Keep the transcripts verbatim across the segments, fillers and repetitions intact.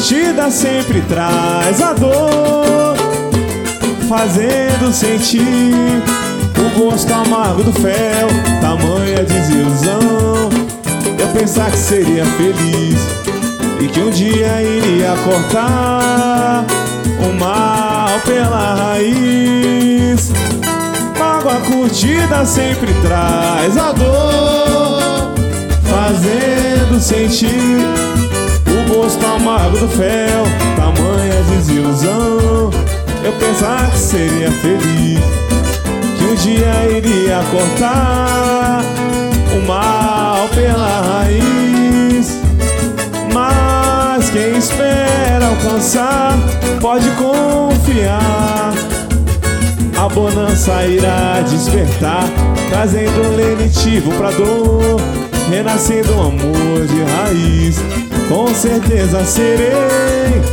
curtida sempre traz a dor, fazendo sentir o gosto amargo do fel. Tamanha desilusão, eu pensar que seria feliz e que um dia iria cortar o mal pela raiz. Mágoa curtida sempre traz a dor, fazendo sentir o gosto amargo do fel. Tamanha desilusão, eu pensar que seria feliz, que um dia iria cortar o mal pela raiz. Mas quem espera alcançar pode confiar, a bonança irá despertar, trazendo um lenitivo pra dor, renascendo um amor de raiz. Com certeza serei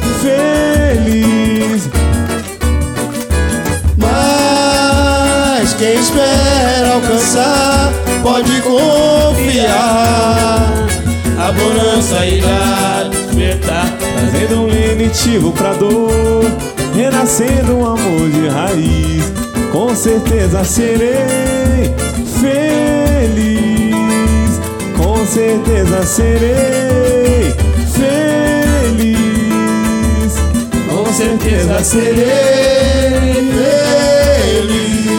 feliz. Mas quem espera alcançar pode confiar, a bonança irá despertar, trazendo um lenitivo pra dor, renascendo um amor de raiz. Com certeza serei feliz, com certeza serei feliz, com certeza serei feliz.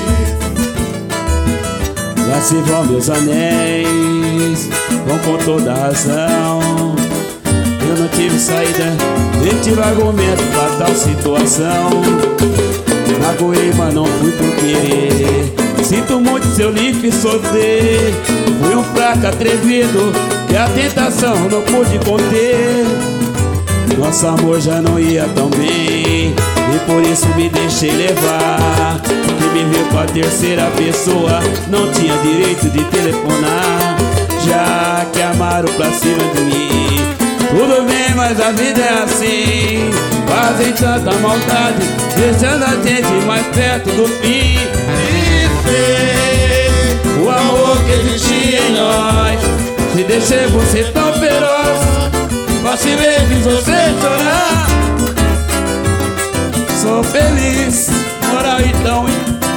Lá se vão meus anéis, vão com toda razão. Eu não tive saída, nem tive argumento pra tal situação. Magoei, mas não fui por querer. Sinto muito se eu lhe fiz sofrer. Fui um fraco atrevido que a tentação não pude conter. Nosso amor já não ia tão bem e por isso me deixei levar. Quem me viu com a terceira pessoa não tinha direito de telefonar, já que amaram pra cima de mim. Tudo bem, mas a vida é assim, fazem tanta maldade, deixando a gente mais perto do fim. E fez O amor que existia em nós, te deixei você tão feroz, vacilei, fiz você chorar. Sou feliz, moral então,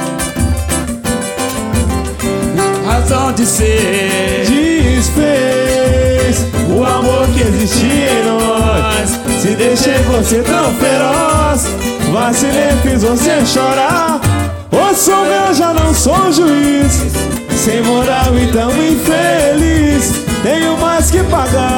razão de ser. Desfez o amor que existia em nós, se deixei você tão feroz, vacilei, fiz você chorar. Ô, sou meu, já não sou juiz, sem moral então infeliz, tenho mais que pagar.